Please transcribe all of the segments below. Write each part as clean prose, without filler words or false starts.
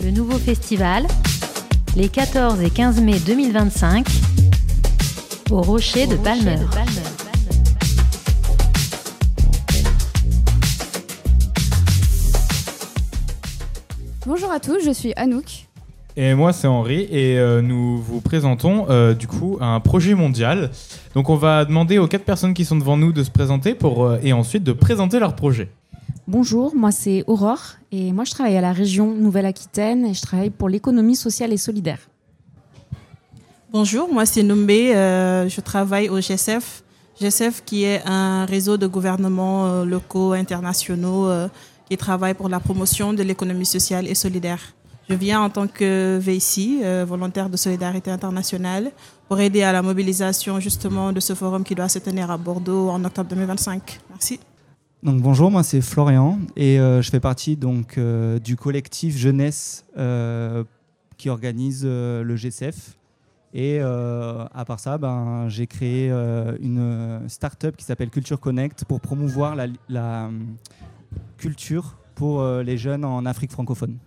Le nouveau festival, les 14 et 15 mai 2025, au Rocher de Palmer. Bonjour à tous, je suis Anouk. Et moi c'est Henri et nous vous présentons du coup un projet mondial. Donc on va demander aux 4 personnes qui sont devant nous de se présenter et ensuite de présenter leur projet. Bonjour, moi c'est Aurore et moi je travaille à la région Nouvelle-Aquitaine et je travaille pour l'économie sociale et solidaire. Bonjour, moi c'est Numbé, je travaille au GSF. GSF qui est un réseau de gouvernements locaux, internationaux qui travaille pour la promotion de l'économie sociale et solidaire. Je viens en tant que VIC, volontaire de solidarité internationale, pour aider à la mobilisation justement de ce forum qui doit se tenir à Bordeaux en octobre 2025. Merci. Donc bonjour, moi c'est Florian et je fais partie donc du collectif jeunesse qui organise le GSF. Et à part ça, j'ai créé une start-up qui s'appelle Culture Connect pour promouvoir la culture pour les jeunes en Afrique francophone.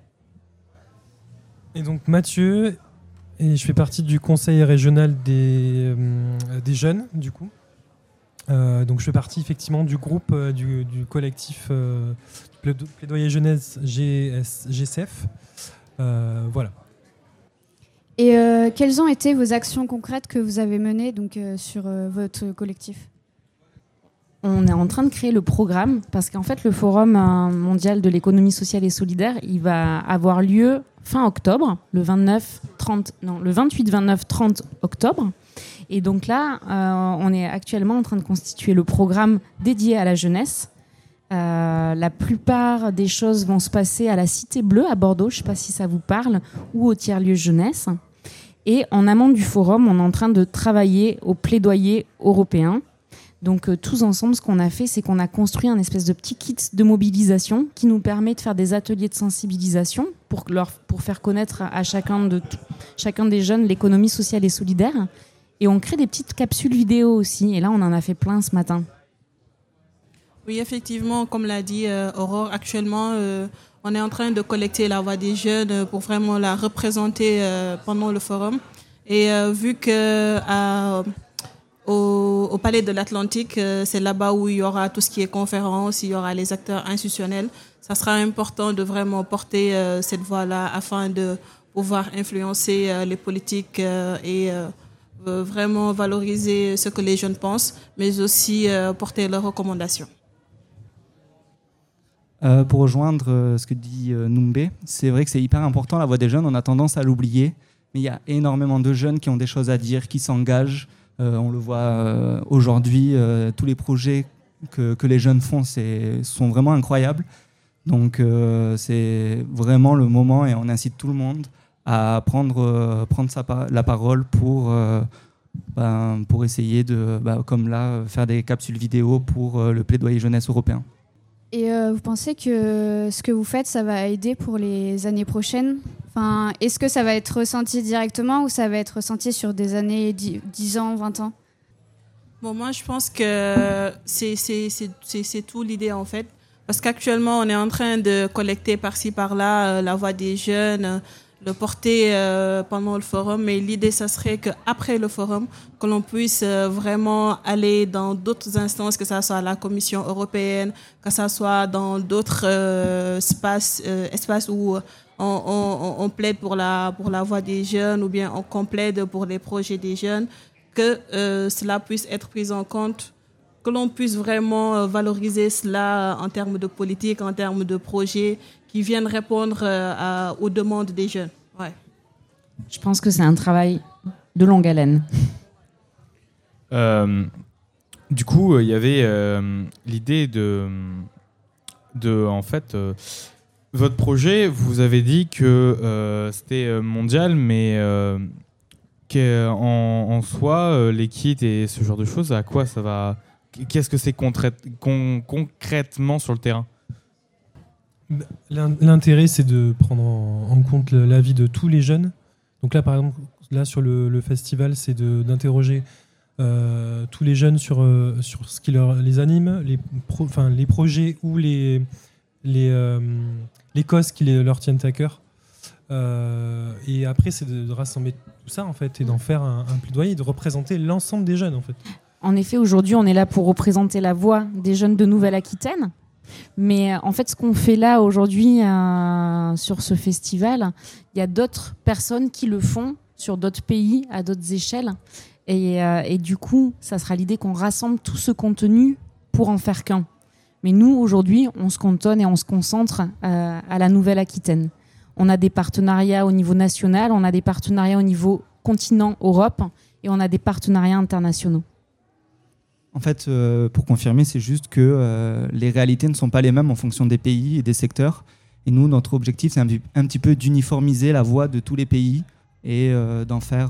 Et donc Mathieu, et je fais partie du conseil régional des jeunes du coup. Donc je fais partie effectivement du groupe du collectif plaidoyer jeunesse GSF. Voilà. Et quelles ont été vos actions concrètes que vous avez menées donc, sur votre collectif ? On est en train de créer le programme parce qu'en fait le Forum mondial de l'économie sociale et solidaire, il va avoir lieu fin octobre, le 28, 29, 30 octobre. Et donc là, on est actuellement en train de constituer le programme dédié à la jeunesse. La plupart des choses vont se passer à la Cité Bleue à Bordeaux, je ne sais pas si ça vous parle, ou au tiers-lieu jeunesse. Et en amont du forum, on est en train de travailler au plaidoyer européen. Donc tous ensemble, ce qu'on a fait, c'est qu'on a construit un espèce de petit kit de mobilisation qui nous permet de faire des ateliers de sensibilisation pour faire connaître à chacun des jeunes l'économie sociale et solidaire. Et on crée des petites capsules vidéo aussi. Et là, on en a fait plein ce matin. Oui, effectivement, comme l'a dit Aurore, actuellement, on est en train de collecter la voix des jeunes pour vraiment la représenter pendant le forum. Et vu que au Palais de l'Atlantique, c'est là-bas où il y aura tout ce qui est conférence, il y aura les acteurs institutionnels, ça sera important de vraiment porter cette voix-là afin de pouvoir influencer les politiques et vraiment valoriser ce que les jeunes pensent, mais aussi porter leurs recommandations. Pour rejoindre ce que dit Numbé, c'est vrai que c'est hyper important la voix des jeunes, on a tendance à l'oublier, mais il y a énormément de jeunes qui ont des choses à dire, qui s'engagent. On le voit aujourd'hui, tous les projets que les jeunes font sont vraiment incroyables. Donc c'est vraiment le moment et on incite tout le monde à prendre la parole pour essayer de, comme là, faire des capsules vidéo pour le plaidoyer jeunesse européen. Et vous pensez que ce que vous faites, ça va aider pour les années prochaines ? Enfin, est-ce que ça va être ressenti directement ou ça va être ressenti sur des années, 10 ans, 20 ans ? Bon, moi, je pense que c'est tout l'idée, en fait. Parce qu'actuellement, on est en train de collecter par-ci, par-là la voix des jeunes, le porter pendant le forum. Mais l'idée, ça serait qu'après le forum, que l'on puisse vraiment aller dans d'autres instances, que ça soit la Commission européenne, que ça soit dans d'autres espaces où on plaide pour la voix des jeunes ou bien on plaide pour les projets des jeunes, que cela puisse être pris en compte, que l'on puisse vraiment valoriser cela en termes de politique, en termes de projets qui viennent répondre aux demandes des jeunes. Ouais. Je pense que c'est un travail de longue haleine. Du coup, il y avait l'idée de en fait, votre projet, vous avez dit que c'était mondial, mais en soi, les kits et ce genre de choses, à quoi ça va ? Qu'est-ce que c'est concrètement sur le terrain ? L'intérêt, c'est de prendre en compte l'avis de tous les jeunes. Donc là, par exemple, sur le festival, c'est d'interroger tous les jeunes sur ce qui les anime, les projets ou les causes qui leur tiennent à cœur. Et après, c'est de rassembler tout ça en fait et d'en faire un plaidoyer, de représenter l'ensemble des jeunes en fait. En effet, aujourd'hui, on est là pour représenter la voix des jeunes de Nouvelle-Aquitaine. Mais en fait, ce qu'on fait là aujourd'hui sur ce festival, il y a d'autres personnes qui le font sur d'autres pays, à d'autres échelles. Et du coup, ça sera l'idée qu'on rassemble tout ce contenu pour en faire qu'un. Mais nous, aujourd'hui, on se cantonne et on se concentre à la Nouvelle-Aquitaine. On a des partenariats au niveau national, on a des partenariats au niveau continent Europe et on a des partenariats internationaux. En fait, pour confirmer, c'est juste que les réalités ne sont pas les mêmes en fonction des pays et des secteurs. Et nous, notre objectif, c'est un petit peu d'uniformiser la voix de tous les pays et d'en faire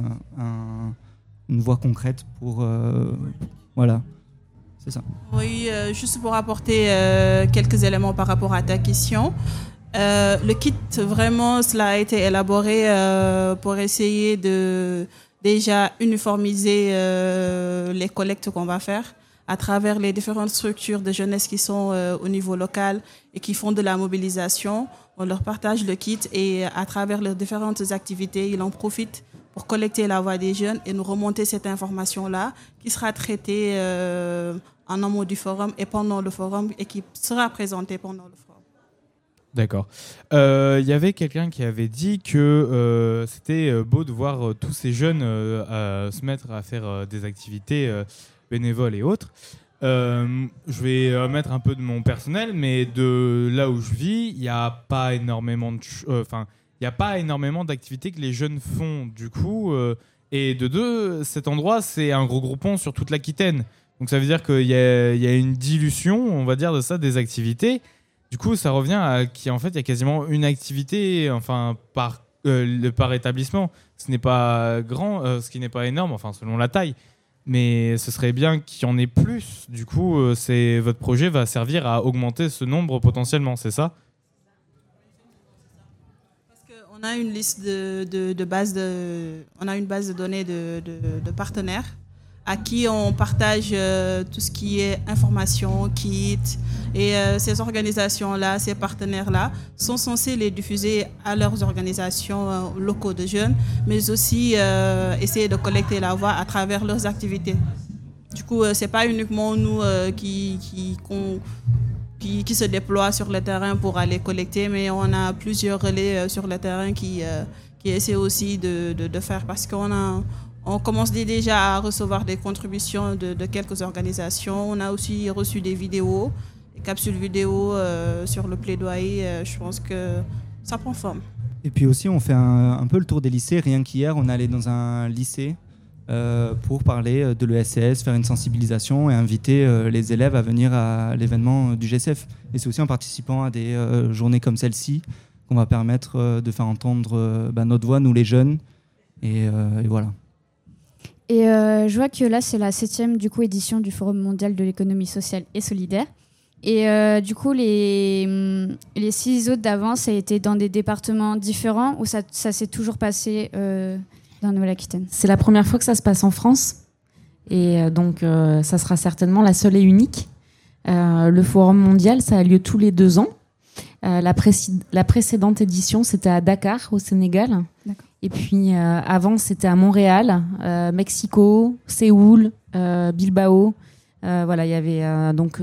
une voix concrète pour... voilà, c'est ça. Oui, juste pour apporter quelques éléments par rapport à ta question. Le kit, vraiment, cela a été élaboré pour essayer de... déjà uniformiser les collectes qu'on va faire à travers les différentes structures de jeunesse qui sont au niveau local et qui font de la mobilisation. On leur partage le kit et à travers leurs différentes activités, ils en profitent pour collecter la voix des jeunes et nous remonter cette information-là qui sera traitée en amont du forum et pendant le forum et qui sera présentée pendant le forum. D'accord. Y avait quelqu'un qui avait dit que c'était beau de voir tous ces jeunes se mettre à faire des activités bénévoles et autres. Je vais mettre un peu de mon personnel, mais de là où je vis, il n'y a pas énormément il n'y a pas énormément d'activités que les jeunes font du coup. Et de deux, cet endroit, c'est un gros groupon sur toute l'Aquitaine. Donc ça veut dire qu'il y a une dilution, on va dire, de ça, des activités. Du coup, ça revient à qu'en fait, il y a quasiment une activité par établissement. Ce n'est pas grand, ce qui n'est pas énorme, selon la taille. Mais ce serait bien qu'il y en ait plus. Du coup, votre projet va servir à augmenter ce nombre potentiellement, c'est ça ? Parce qu'on a une liste on a une base de données de partenaires à qui on partage tout ce qui est information, kit. Et ces organisations-là, ces partenaires-là, sont censés les diffuser à leurs organisations locaux de jeunes, mais aussi essayer de collecter la voix à travers leurs activités. Du coup, ce n'est pas uniquement nous qui se déploient sur le terrain pour aller collecter, mais on a plusieurs relais sur le terrain qui essaient aussi de faire parce on commence déjà à recevoir des contributions de quelques organisations. On a aussi reçu des vidéos, des capsules vidéo sur le plaidoyer. Je pense que ça prend forme. Et puis aussi, on fait un peu le tour des lycées. Rien qu'hier, on est allé dans un lycée pour parler de l'ESS, faire une sensibilisation et inviter les élèves à venir à l'événement du GSF. Et c'est aussi en participant à des journées comme celle-ci qu'on va permettre de faire entendre notre voix, nous les jeunes. Et voilà. Et je vois que là, c'est la 7e édition du Forum mondial de l'économie sociale et solidaire. Et du coup, les 6 autres d'avant, ça a été dans des départements différents ou ça s'est toujours passé dans Nouvelle-Aquitaine ? C'est la première fois que ça se passe en France. Et donc, ça sera certainement la seule et unique. Le Forum mondial, ça a lieu tous les 2 ans. La précédente édition, c'était à Dakar, au Sénégal. D'accord. Et puis avant, c'était à Montréal, Mexico, Séoul, Bilbao. Voilà, il y avait donc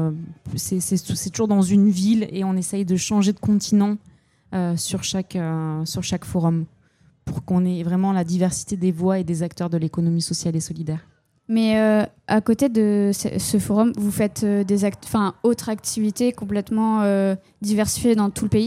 c'est toujours dans une ville et on essaye de changer de continent sur chaque forum pour qu'on ait vraiment la diversité des voix et des acteurs de l'économie sociale et solidaire. Mais à côté de ce forum, vous faites autres activités complètement diversifiées dans tout le pays ?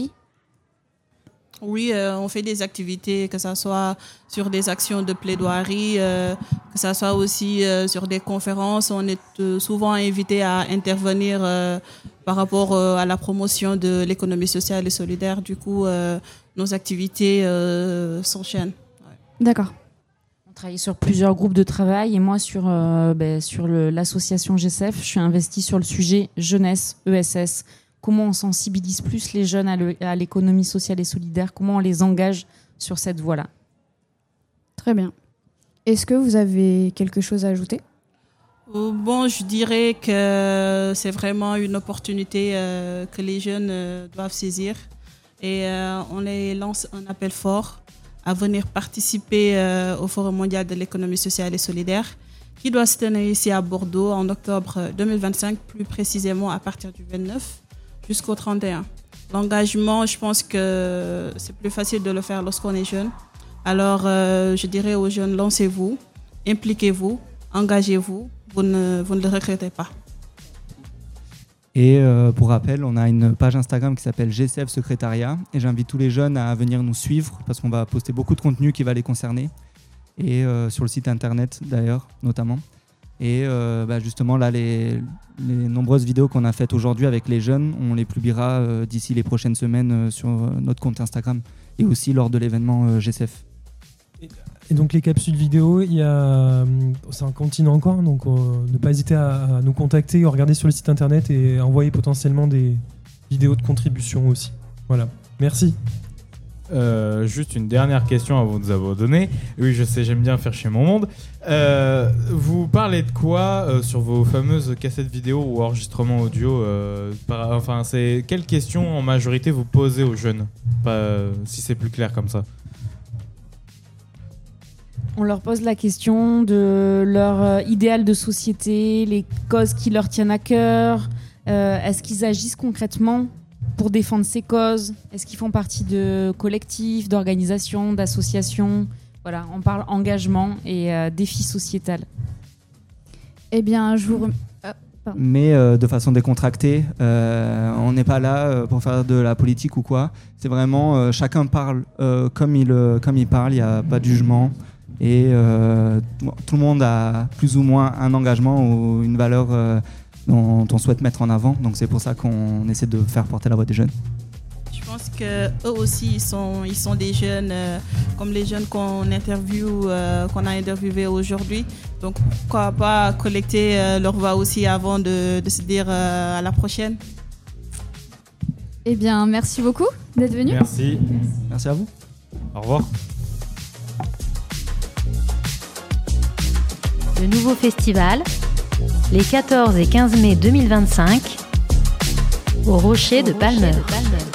Oui, on fait des activités, que ce soit sur des actions de plaidoirie, que ce soit aussi sur des conférences. On est souvent invité à intervenir par rapport à la promotion de l'économie sociale et solidaire. Du coup, nos activités s'enchaînent. Ouais. D'accord. On travaille sur plusieurs groupes de travail et moi sur l'association GSF, je suis investie sur le sujet jeunesse, ESS. Comment on sensibilise plus les jeunes à l'économie sociale et solidaire, comment on les engage sur cette voie-là. Très bien. Est-ce que vous avez quelque chose à ajouter ? Bon, je dirais que c'est vraiment une opportunité que les jeunes doivent saisir Et on les lance un appel fort à venir participer au Forum mondial de l'économie sociale et solidaire qui doit se tenir ici à Bordeaux en octobre 2025, plus précisément à partir du 29 jusqu'au 31. L'engagement, je pense que c'est plus facile de le faire lorsqu'on est jeune. Alors, je dirais aux jeunes, lancez-vous, impliquez-vous, engagez-vous, vous ne le regrettez pas. Et pour rappel, on a une page Instagram qui s'appelle GCF Secrétariat et j'invite tous les jeunes à venir nous suivre parce qu'on va poster beaucoup de contenu qui va les concerner et sur le site internet d'ailleurs notamment. Et justement là, les nombreuses vidéos qu'on a faites aujourd'hui avec les jeunes, on les publiera d'ici les prochaines semaines sur notre compte Instagram et aussi lors de l'événement GCF. Et donc les capsules vidéo, ça continue encore, donc ne pas hésiter à nous contacter, regarder sur le site internet et envoyer potentiellement des vidéos de contribution aussi. Voilà, merci. Juste une dernière question avant de vous abandonner. Oui, je sais, j'aime bien faire chez mon monde. Vous parlez de quoi sur vos fameuses cassettes vidéo ou enregistrements audio c'est quelles questions en majorité vous posez aux jeunes, si c'est plus clair comme ça? On leur pose la question de leur idéal de société, les causes qui leur tiennent à cœur. Est-ce qu'ils agissent concrètement pour défendre ces causes? Est-ce qu'ils font partie de collectifs, d'organisations, d'associations? Voilà, on parle engagement et défi sociétal. Eh bien, Mais de façon décontractée, on n'est pas là pour faire de la politique ou quoi. C'est vraiment chacun parle comme il parle, il n'y a pas de jugement. Et tout le monde a plus ou moins un engagement ou une valeur dont on souhaite mettre en avant. Donc c'est pour ça qu'on essaie de faire porter la voix des jeunes. Je pense qu'eux aussi, ils sont des jeunes comme les jeunes qu'on a interviewés aujourd'hui. Donc pourquoi pas collecter leur voix aussi avant de se dire à la prochaine. Eh bien, merci beaucoup d'être venu. Merci. Merci à vous. Au revoir. Le nouveau festival, les 14 et 15 mai 2025, au Rocher de Palmer.